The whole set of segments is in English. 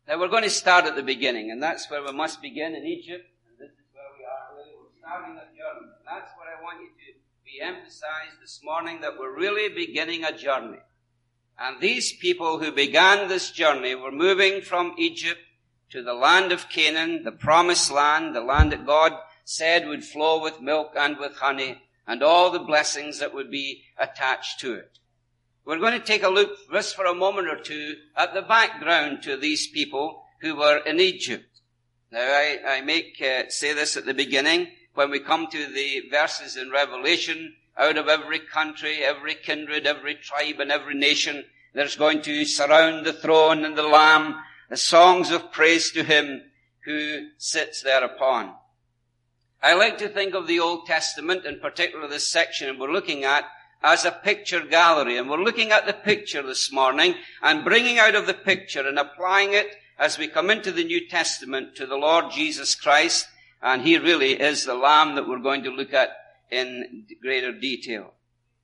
Now we're going to start at the beginning, and that's where we must begin, in Egypt, and this is where we are really. We're starting a journey. And that's what I want you to be emphasized this morning, that we're really beginning a journey. And these people who began this journey were moving from Egypt to the land of Canaan, the promised land, the land that God said would flow with milk and with honey, and all the blessings that would be attached to it. We're going to take a look just for a moment or two at the background to these people who were in Egypt. Now, I say this at the beginning. When we come to the verses in Revelation, out of every country, every kindred, every tribe, and every nation, there's going to surround the throne and the Lamb, the songs of praise to him who sits thereupon. I like to think of the Old Testament, in particular this section we're looking at, as a picture gallery. And we're looking at the picture this morning and bringing out of the picture and applying it as we come into the New Testament to the Lord Jesus Christ. And he really is the Lamb that we're going to look at in greater detail.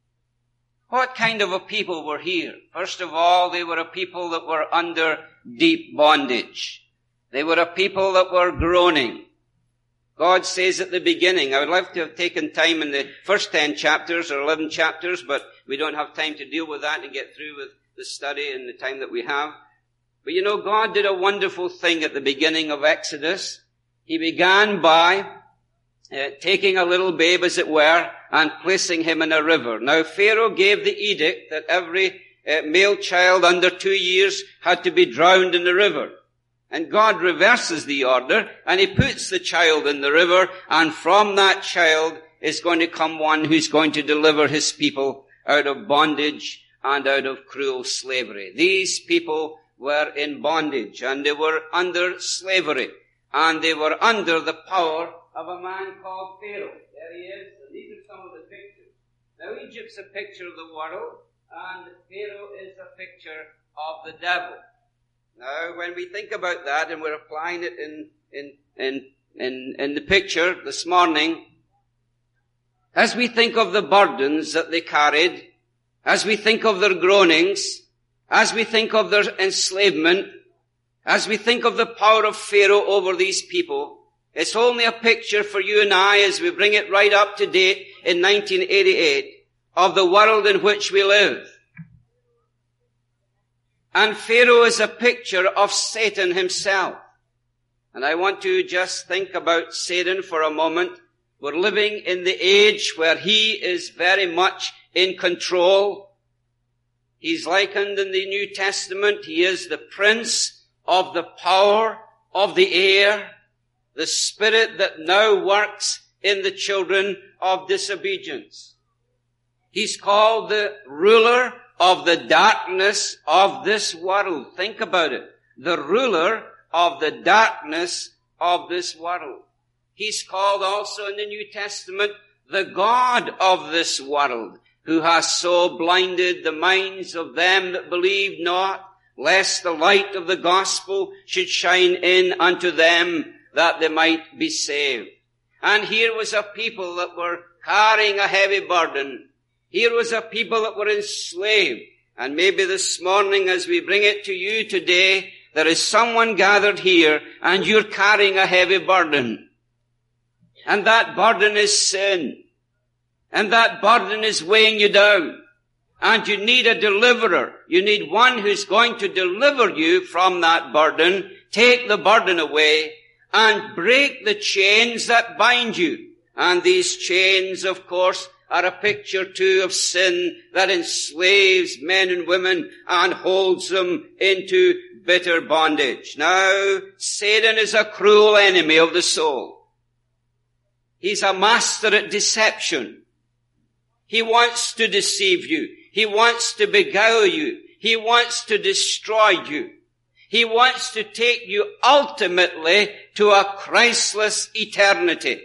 What kind of a people were here? First of all, they were a people that were under deep bondage. They were a people that were groaning. God says at the beginning, I would love to have taken time in the first 10 chapters or 11 chapters, but we don't have time to deal with that and get through with the study in the time that we have. But you know, God did a wonderful thing at the beginning of Exodus. He began by taking a little babe, as it were, and placing him in a river. Now, Pharaoh gave the edict that every male child under 2 years had to be drowned in the river. And God reverses the order, and he puts the child in the river, and from that child is going to come one who's going to deliver his people out of bondage and out of cruel slavery. These people were in bondage, and they were under slavery, and they were under the power of a man called Pharaoh. There he is, and these are some of the pictures. Now, Egypt's a picture of the world, and Pharaoh is a picture of the devil. Now, when we think about that, and we're applying it in the picture this morning, as we think of the burdens that they carried, as we think of their groanings, as we think of their enslavement, as we think of the power of Pharaoh over these people, it's only a picture for you and I, as we bring it right up to date in 1988, of the world in which we live. And Pharaoh is a picture of Satan himself. And I want to just think about Satan for a moment. We're living in the age where he is very much in control. He's likened in the New Testament. He is the prince of the power of the air, the spirit that now works in the children of disobedience. He's called the ruler of the darkness of this world. Think about it. The ruler of the darkness of this world. He's called also in the New Testament the God of this world, who has so blinded the minds of them that believe not, lest the light of the gospel should shine in unto them, that they might be saved. And here was a people that were carrying a heavy burden. Here was a people that were enslaved. And maybe this morning, as we bring it to you today, there is someone gathered here and you're carrying a heavy burden. And that burden is sin. And that burden is weighing you down. And you need a deliverer. You need one who's going to deliver you from that burden, take the burden away, and break the chains that bind you. And these chains, of course, are a picture too of sin that enslaves men and women and holds them into bitter bondage. Now, Satan is a cruel enemy of the soul. He's a master at deception. He wants to deceive you. He wants to beguile you. He wants to destroy you. He wants to take you ultimately to a Christless eternity.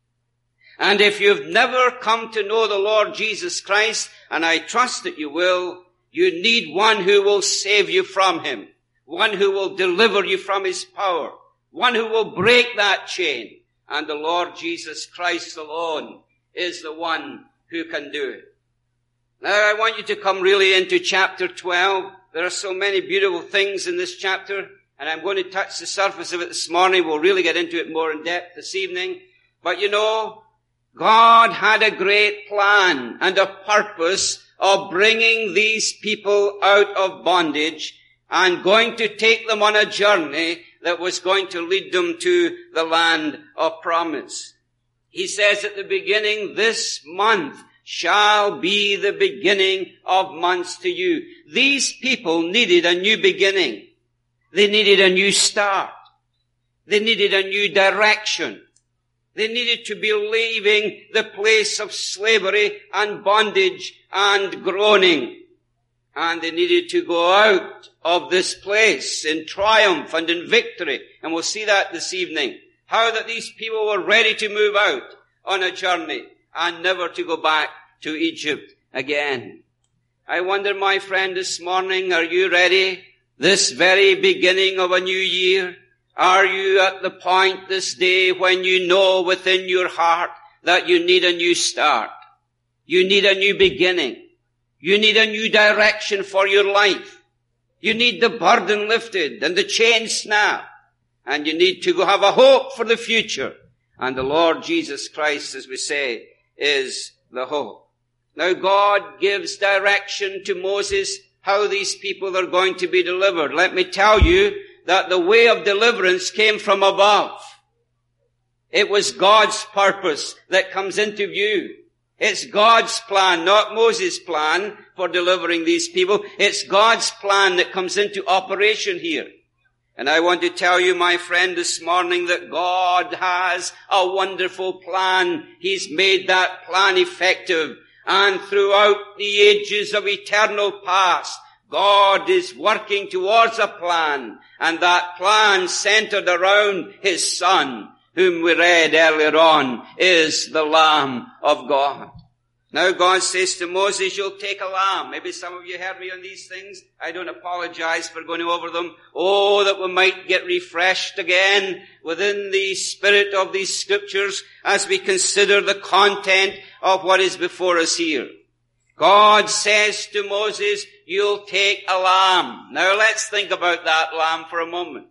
And if you've never come to know the Lord Jesus Christ, and I trust that you will, you need one who will save you from him, one who will deliver you from his power, one who will break that chain. And the Lord Jesus Christ alone is the one who can do it. Now I want you to come really into chapter 12. There are so many beautiful things in this chapter. And I'm going to touch the surface of it this morning. We'll really get into it more in depth this evening. But you know, God had a great plan and a purpose of bringing these people out of bondage and going to take them on a journey that was going to lead them to the land of promise. He says at the beginning, this month shall be the beginning of months to you. These people needed a new beginning. They needed a new start. They needed a new direction. They needed to be leaving the place of slavery and bondage and groaning. And they needed to go out of this place in triumph and in victory. And we'll see that this evening. How that these people were ready to move out on a journey and never to go back to Egypt again. I wonder, my friend, this morning, are you ready? This very beginning of a new year? Are you at the point this day when you know within your heart that you need a new start? You need a new beginning. You need a new direction for your life. You need the burden lifted and the chain snapped. And you need to have a hope for the future. And the Lord Jesus Christ, as we say, is the hope. Now God gives direction to Moses how these people are going to be delivered. Let me tell you that the way of deliverance came from above. It was God's purpose that comes into view. It's God's plan, not Moses' plan for delivering these people. It's God's plan that comes into operation here. And I want to tell you, my friend, this morning that God has a wonderful plan. He's made that plan effective. And throughout the ages of eternal past, God is working towards a plan. And that plan centered around His Son, whom we read earlier on, is the Lamb of God. Now God says to Moses, you'll take a lamb. Maybe some of you heard me on these things. I don't apologize for going over them. Oh, that we might get refreshed again within the spirit of these scriptures as we consider the content of what is before us here. God says to Moses, you'll take a lamb. Now let's think about that lamb for a moment.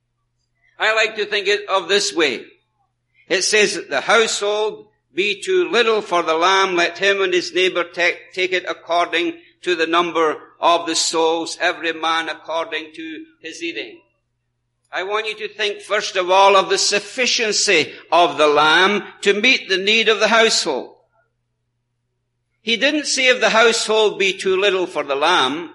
I like to think of this way. It says that the household be too little for the lamb, let him and his neighbor take it according to the number of the souls, every man according to his eating. I want you to think first of all of the sufficiency of the lamb to meet the need of the household. He didn't say if the household be too little for the lamb.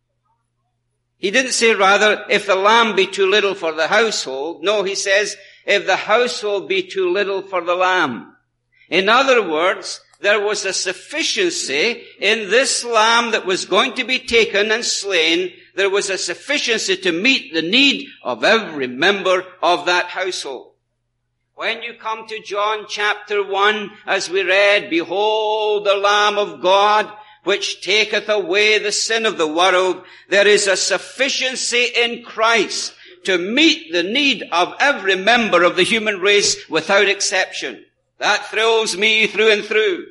He didn't say rather if the lamb be too little for the household. No, he says if the household be too little for the lamb. In other words, there was a sufficiency in this lamb that was going to be taken and slain. There was a sufficiency to meet the need of every member of that household. When you come to John chapter 1, as we read, behold the Lamb of God, which taketh away the sin of the world, there is a sufficiency in Christ to meet the need of every member of the human race without exception. That thrills me through and through.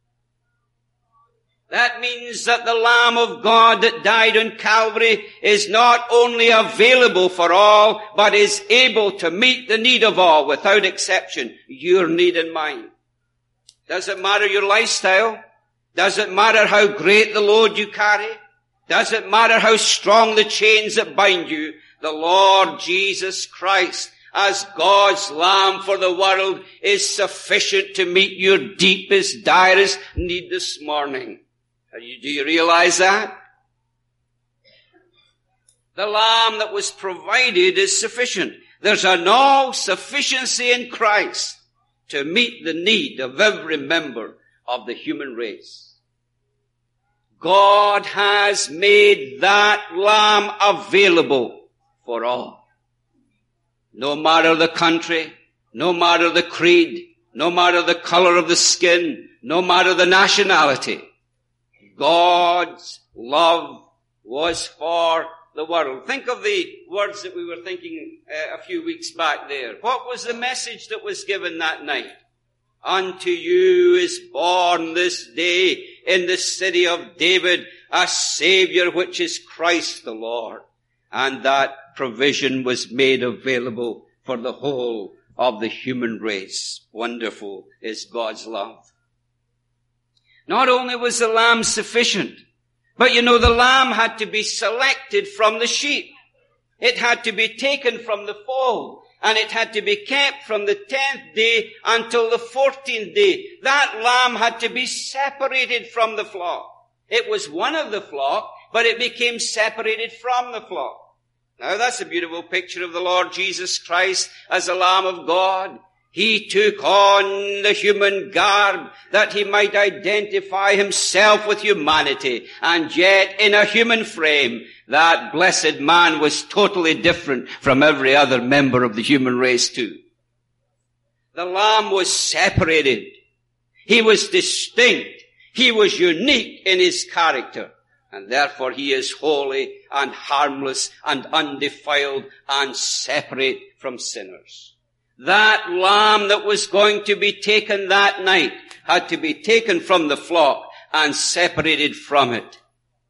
That means that the Lamb of God that died on Calvary is not only available for all, but is able to meet the need of all without exception. Your need and mine. Does it matter your lifestyle? Does it matter how great the load you carry? Does it matter how strong the chains that bind you? The Lord Jesus Christ, as God's Lamb for the world, is sufficient to meet your deepest, direst need this morning. Do you realize that? The Lamb that was provided is sufficient. There's an all-sufficiency in Christ to meet the need of every member of the human race. God has made that Lamb available for all. No matter the country, no matter the creed, no matter the color of the skin, no matter the nationality, God's love was for the world. Think of the words that we were thinking a few weeks back there. What was the message that was given that night? Unto you is born this day in the city of David a Savior, which is Christ the Lord. And that provision was made available for the whole of the human race. Wonderful is God's love. Not only was the lamb sufficient, but the lamb had to be selected from the sheep. It had to be taken from the fold, and it had to be kept from the 10th day until the 14th day. That lamb had to be separated from the flock. It was one of the flock, but it became separated from the flock. Now that's a beautiful picture of the Lord Jesus Christ as the Lamb of God. He took on the human garb that he might identify himself with humanity. And yet, in a human frame, that blessed man was totally different from every other member of the human race too. The Lamb was separated. He was distinct. He was unique in his character. And therefore he is holy and harmless and undefiled and separate from sinners. That lamb that was going to be taken that night had to be taken from the flock and separated from it.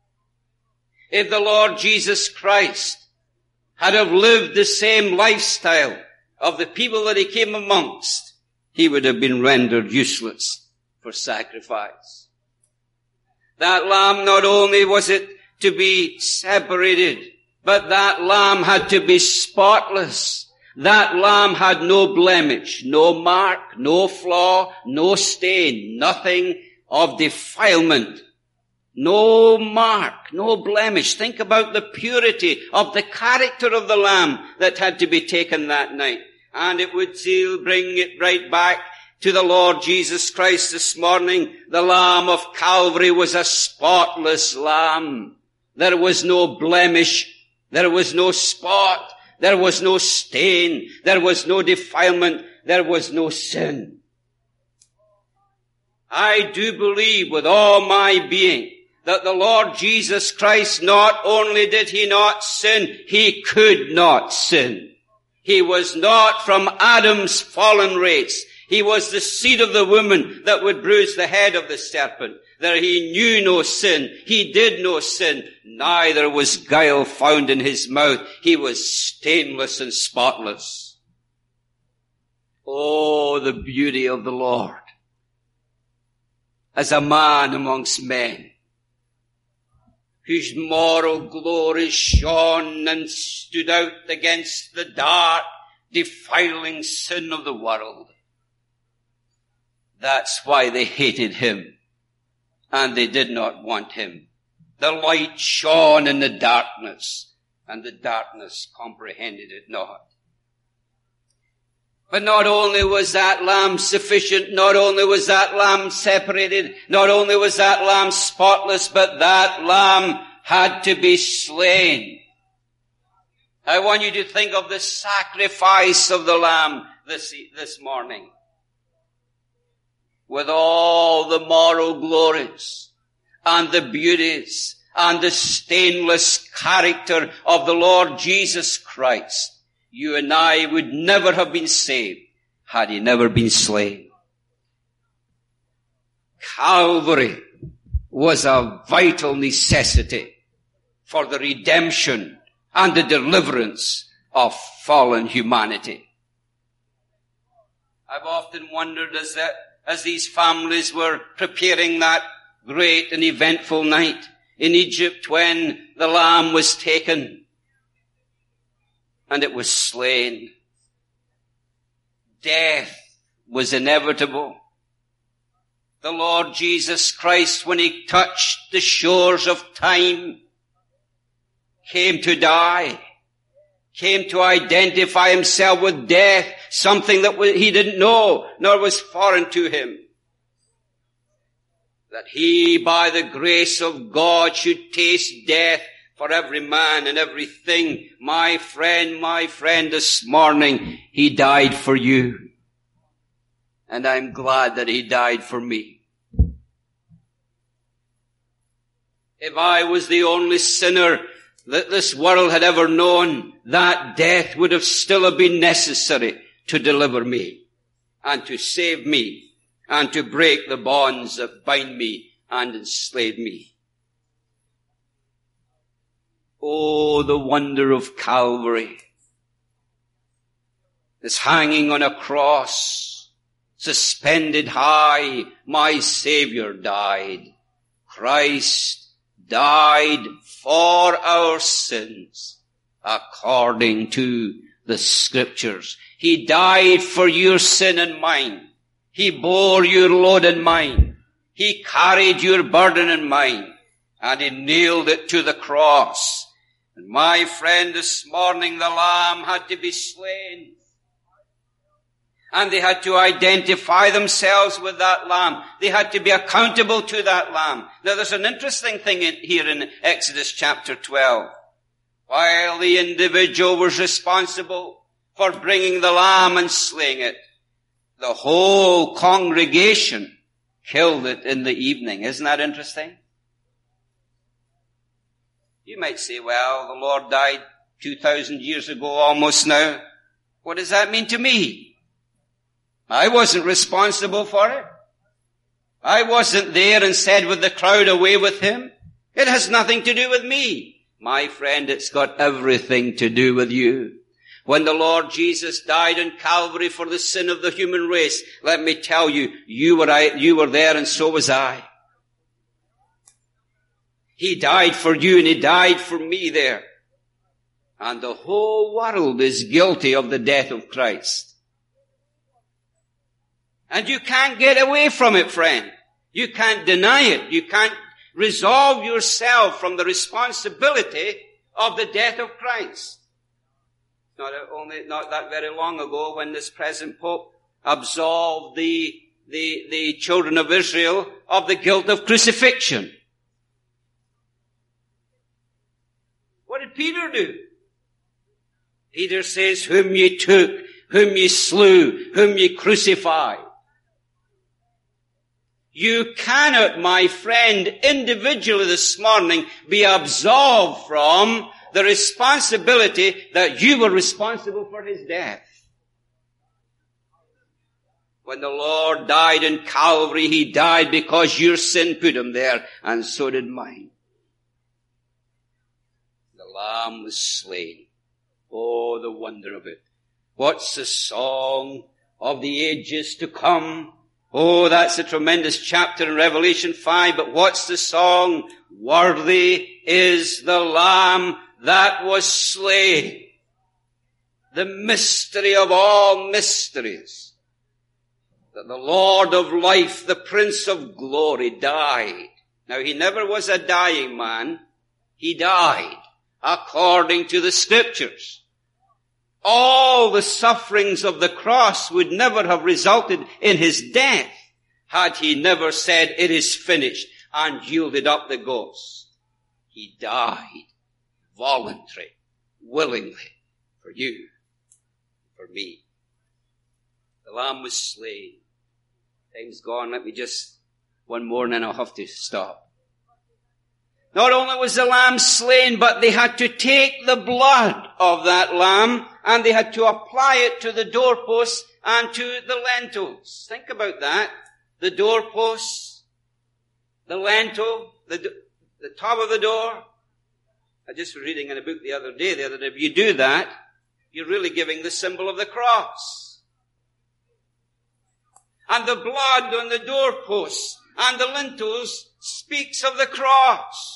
If the Lord Jesus Christ had have lived the same lifestyle of the people that he came amongst, he would have been rendered useless for sacrifice. That lamb, not only was it to be separated, but that lamb had to be spotless. That lamb had no blemish, no mark, no flaw, no stain, nothing of defilement. No mark, no blemish. Think about the purity of the character of the lamb that had to be taken that night. And it would still bring it right back to the Lord Jesus Christ this morning. The Lamb of Calvary was a spotless lamb. There was no blemish. There was no spot. There was no stain. There was no defilement. There was no sin. I do believe with all my being that the Lord Jesus Christ, not only did he not sin, he could not sin. He was not from Adam's fallen race. He was the seed of the woman that would bruise the head of the serpent. There he knew no sin. He did no sin. Neither was guile found in his mouth. He was stainless and spotless. Oh, the beauty of the Lord as a man amongst men, whose moral glory shone and stood out against the dark, defiling sin of the world. That's why they hated him, and they did not want him. The light shone in the darkness, and the darkness comprehended it not. But not only was that lamb sufficient, not only was that lamb separated, not only was that lamb spotless, but that lamb had to be slain. I want you to think of the sacrifice of the lamb this morning. With all the moral glories and the beauties and the stainless character of the Lord Jesus Christ, you and I would never have been saved had he never been slain. Calvary was a vital necessity for the redemption and the deliverance of fallen humanity. I've often wondered as these families were preparing that great and eventful night in Egypt when the lamb was taken and it was slain. Death was inevitable. The Lord Jesus Christ, when he touched the shores of time, came to die, came to identify himself with death, something that he didn't know, nor was foreign to him. That he, by the grace of God, should taste death for every man and everything. My friend, this morning, he died for you. And I'm glad that he died for me. If I was the only sinner that this world had ever known, that death would have still been necessary to deliver me and to save me and to break the bonds that bind me and enslave me. Oh, the wonder of Calvary. It's hanging on a cross, suspended high, my Savior died. Christ died for our sins according to the Scriptures. He died for your sin and mine. He bore your load and mine. He carried your burden and mine. And he nailed it to the cross. And my friend, this morning the Lamb had to be slain. And they had to identify themselves with that Lamb. They had to be accountable to that Lamb. Now there's an interesting thing here in Exodus chapter 12. While the individual was responsible for bringing the lamb and slaying it, the whole congregation killed it in the evening. Isn't that interesting? You might say, well, the Lord died 2,000 years ago almost now. What does that mean to me? I wasn't responsible for it. I wasn't there and said with the crowd, away with him. It has nothing to do with me. My friend, it's got everything to do with you. When the Lord Jesus died on Calvary for the sin of the human race, let me tell you, you were there and so was I. He died for you and he died for me there. And the whole world is guilty of the death of Christ. And you can't get away from it, friend. You can't deny it. You can't resolve yourself from the responsibility of the death of Christ. Not that very long ago when this present Pope absolved the children of Israel of the guilt of crucifixion. What did Peter do? Peter says, whom ye took, whom ye slew, whom ye crucified. You cannot, my friend, individually this morning be absolved from the responsibility that you were responsible for his death. When the Lord died in Calvary, he died because your sin put him there, and so did mine. The Lamb was slain. Oh, the wonder of it. What's the song of the ages to come? Oh, that's a tremendous chapter in Revelation 5, but what's the song? Worthy is the Lamb that was slain. The mystery of all mysteries. That the Lord of life, the Prince of glory, died. Now, he never was a dying man. He died according to the Scriptures. All the sufferings of the cross would never have resulted in his death had he never said, it is finished, and yielded up the ghost. He died voluntary, willingly, for you, for me. The Lamb was slain. Time's gone. Let me just one more and then I'll have to stop. Not only was the lamb slain, but they had to take the blood of that lamb and they had to apply it to the doorposts and to the lintels. Think about that. The doorposts, the lintel, the top of the door. I just was reading in a book the other day that if you do that, you're really giving the symbol of the cross. And the blood on the doorposts and the lintels speaks of the cross.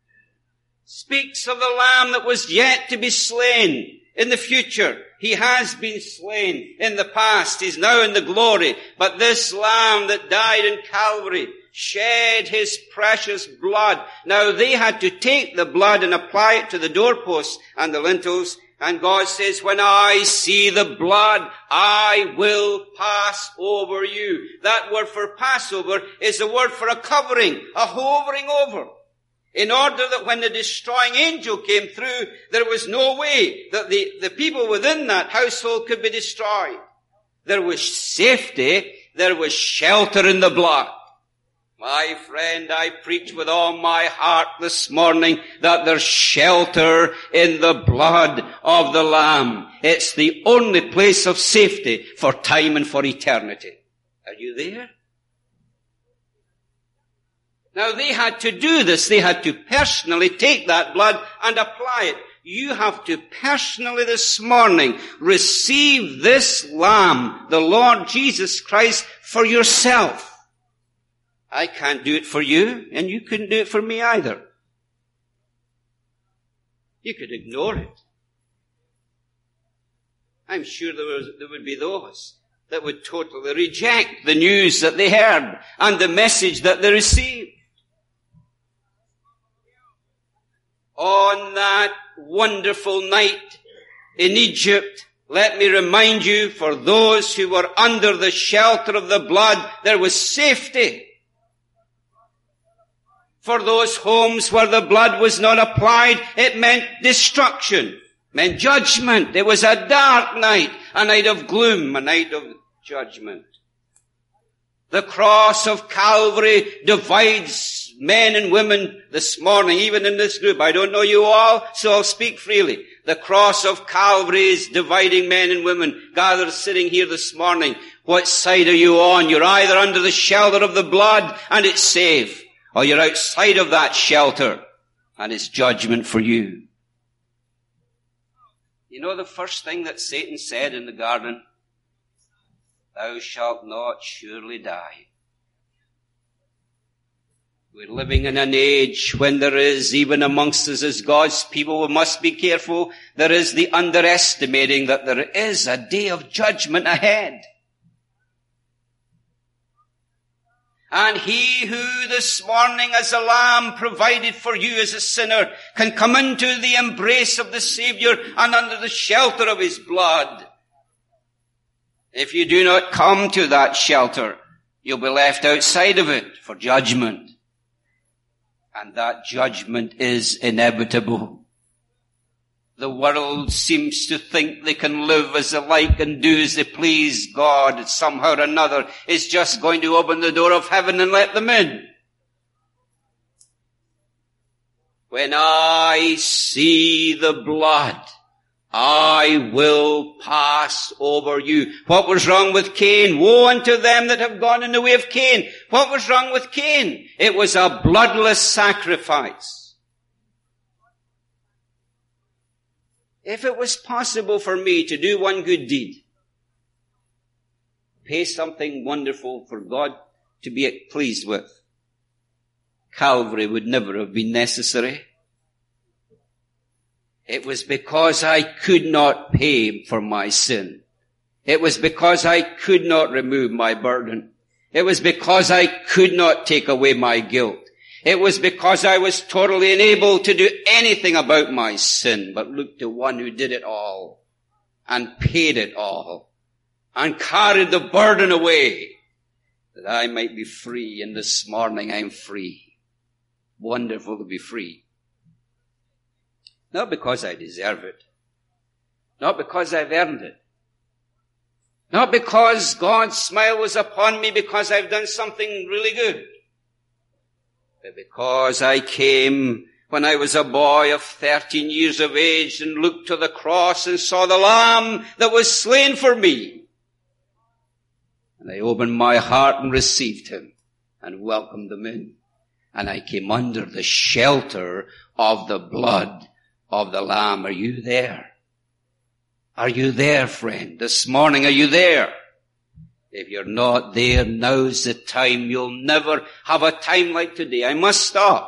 Speaks of the Lamb that was yet to be slain in the future. He has been slain in the past. He's now in the glory. But this Lamb that died in Calvary shed his precious blood. Now they had to take the blood and apply it to the doorposts and the lintels. And God says, when I see the blood, I will pass over you. That word for Passover is the word for a covering, a hovering over. In order that when the destroying angel came through, there was no way that the people within that household could be destroyed. There was safety, there was shelter in the blood. My friend, I preach with all my heart this morning that there's shelter in the blood of the Lamb. It's the only place of safety for time and for eternity. Are you there? Now they had to do this. They had to personally take that blood and apply it. You have to personally this morning receive this Lamb, the Lord Jesus Christ, for yourself. I can't do it for you, and you couldn't do it for me either. You could ignore it. I'm sure there would be those that would totally reject the news that they heard and the message that they received. On that wonderful night in Egypt, let me remind you, for those who were under the shelter of the blood, there was safety. For those homes where the blood was not applied, it meant destruction, meant judgment. It was a dark night, a night of gloom, a night of judgment. The cross of Calvary divides men and women this morning, even in this group. I don't know you all, so I'll speak freely. The cross of Calvary is dividing men and women gathered sitting here this morning. What side are you on? You're either under the shelter of the blood and it's safe, or you're outside of that shelter and it's judgment for you. You know the first thing that Satan said in the garden? Thou shalt not surely die. We're living in an age when there is, even amongst us as God's people, we must be careful. There is the underestimating that there is a day of judgment ahead. And he who this morning as a lamb provided for you as a sinner can come into the embrace of the Savior and under the shelter of his blood. If you do not come to that shelter, you'll be left outside of it for judgment. And that judgment is inevitable. The world seems to think they can live as they like and do as they please. God, somehow or another, is just going to open the door of heaven and let them in. When I see the blood, I will pass over you. What was wrong with Cain? Woe unto them that have gone in the way of Cain. What was wrong with Cain? It was a bloodless sacrifice. If it was possible for me to do one good deed, pay something wonderful for God to be pleased with, Calvary would never have been necessary. It was because I could not pay for my sin. It was because I could not remove my burden. It was because I could not take away my guilt. It was because I was totally unable to do anything about my sin, but look to one who did it all and paid it all and carried the burden away that I might be free. And this morning I'm free. Wonderful to be free. Not because I deserve it. Not because I've earned it. Not because God's smile was upon me because I've done something really good. But because I came when I was a boy of 13 years of age and looked to the cross and saw the Lamb that was slain for me. And I opened my heart and received him and welcomed him in. And I came under the shelter of the blood of the Lamb. Are you there? Are you there, friend? This morning, are you there? If you're not there, now's the time. You'll never have a time like today. I must stop.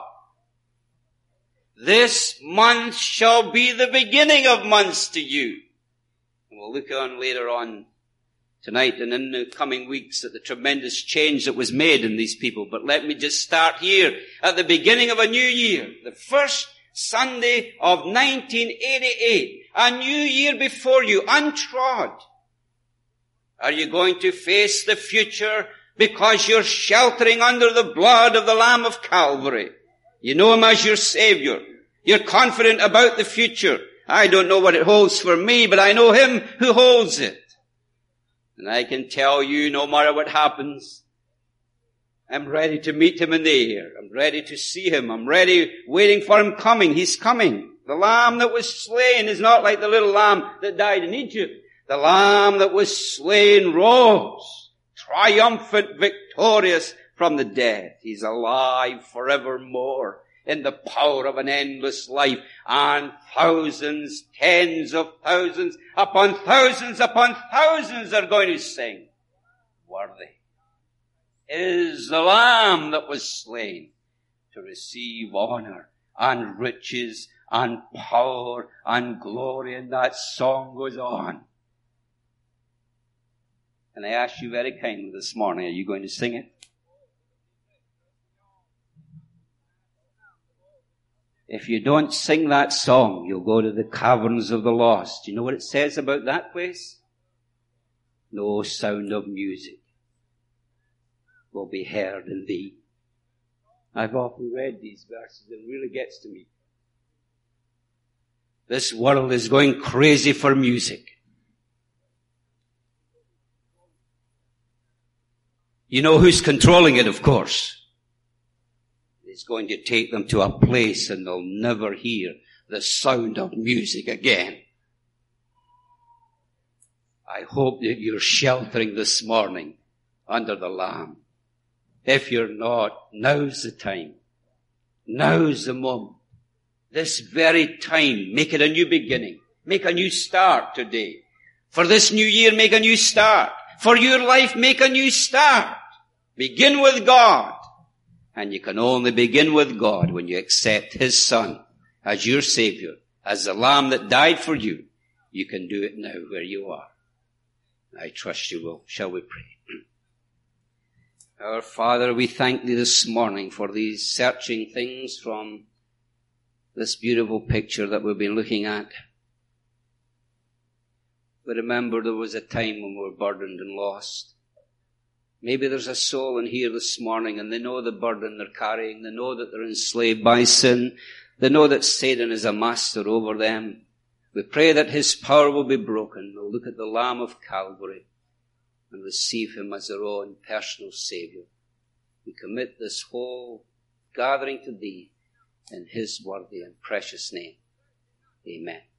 This month shall be the beginning of months to you. We'll look on later on tonight and in the coming weeks at the tremendous change that was made in these people. But let me just start here at the beginning of a new year. The first Sunday of 1988. A new year before you, untrod. Are you going to face the future because you're sheltering under the blood of the Lamb of Calvary? You know him as your Savior. You're confident about the future. I don't know what it holds for me, but I know him who holds it. And I can tell you, no matter what happens, I'm ready to meet him in the air. I'm ready to see him. I'm ready, waiting for him coming. He's coming. The lamb that was slain is not like the little lamb that died in Egypt. The lamb that was slain rose, triumphant, victorious from the dead. He's alive forevermore in the power of an endless life. And thousands, tens of thousands upon thousands are going to sing, worthy is the Lamb that was slain to receive honor and riches and power and glory. And that song goes on. And I ask you very kindly this morning, are you going to sing it? If you don't sing that song, you'll go to the caverns of the lost. Do you know what it says about that place? No sound of music will be heard in thee. I've often read these verses. It really gets to me. This world is going crazy for music. You know who's controlling it, of course. It's going to take them to a place and they'll never hear the sound of music again. I hope that you're sheltering this morning under the Lamb. If you're not, now's the time. Now's the moment. This very time, make it a new beginning. Make a new start today. For this new year, make a new start. For your life, make a new start. Begin with God. And you can only begin with God when you accept His Son as your Savior, as the Lamb that died for you. You can do it now where you are. I trust you will. Shall we pray? Our Father, we thank Thee this morning for these searching things from this beautiful picture that we've been looking at. But remember, there was a time when we were burdened and lost. Maybe there's a soul in here this morning and they know the burden they're carrying. They know that they're enslaved by sin. They know that Satan is a master over them. We pray that his power will be broken. We'll look at the Lamb of Calvary and receive Him as our own personal Savior. We commit this whole gathering to Thee in His worthy and precious name. Amen.